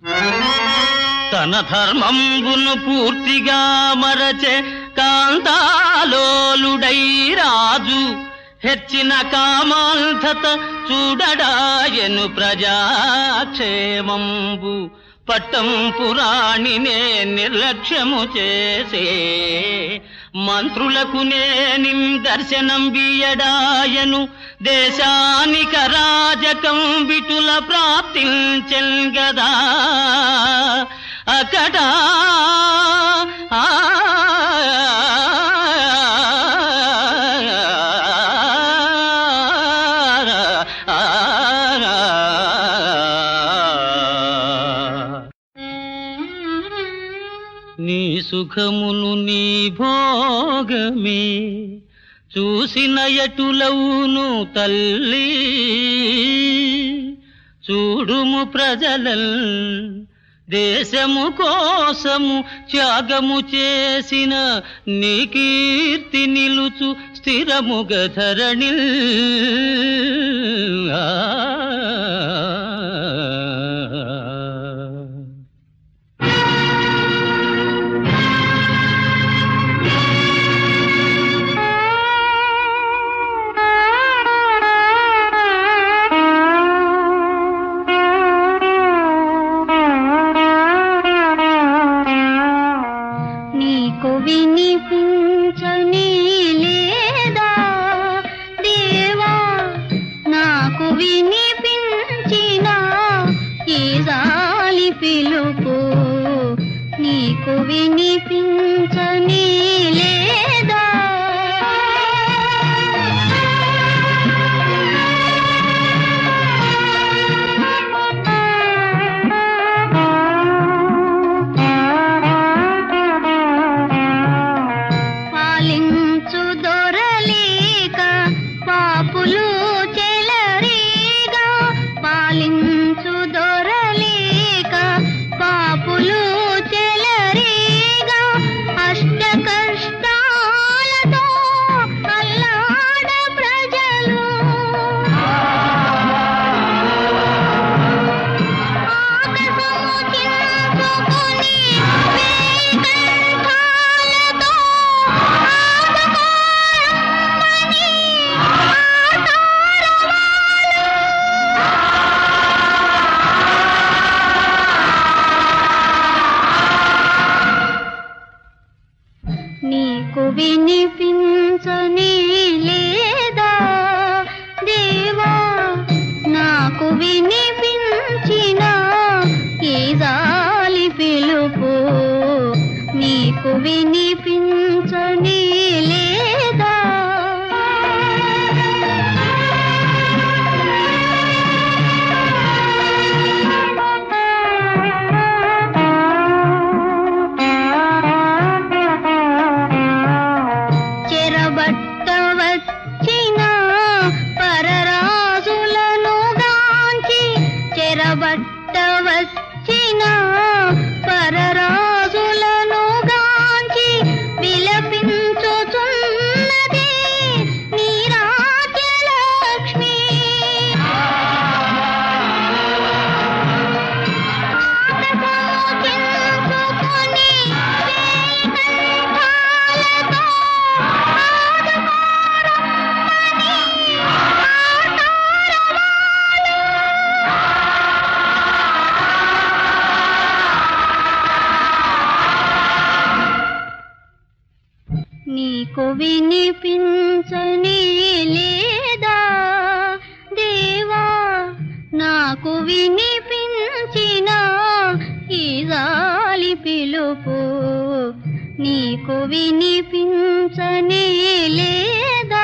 తన ధర్మంబును పూర్తిగా మరచే కాంతాలోలుడై రాజు హెచ్చిన కామాంధత చూడడాయను ప్రజాక్షేమంబు పట్టం పురాణినే నిర్లక్ష్యము చేసే మంత్రులకు నేనిం దర్శనం బియడాయను దేశానిక రాజకం విటుల ప్రాప్తించెన్ గదా అకటా నీ సుఖమును నీ భోగమే చూసిన ఎటులవును తల్లి చూడుము ప్రజలల్ దేశము కోసము త్యాగము చేసిన నీ కీర్తి నిలుచు స్థిరముగ ధరణిల్ వినిపించని లేదా దేవా నాకు వినిపించిన ఈ జాలి పిలుపు నీకు వినిపించని లేదా నీకు వినిపించని లేదా దేవా నాకు వినిపించిన ఈ జాలి పిలుపు నీకు వినిపించని లేదా వచ్చిన పరరాజులను గాంచి విలపించుచున్నది నీ రాజ్యలక్ష్మి ఆకసముచించుకొని వేయికంఠాలతో నీకు వినిపించని లేదా దేవా నాకు వినిపించిన ఈ జాలి పిలుపు నీకు వినిపించని లేదా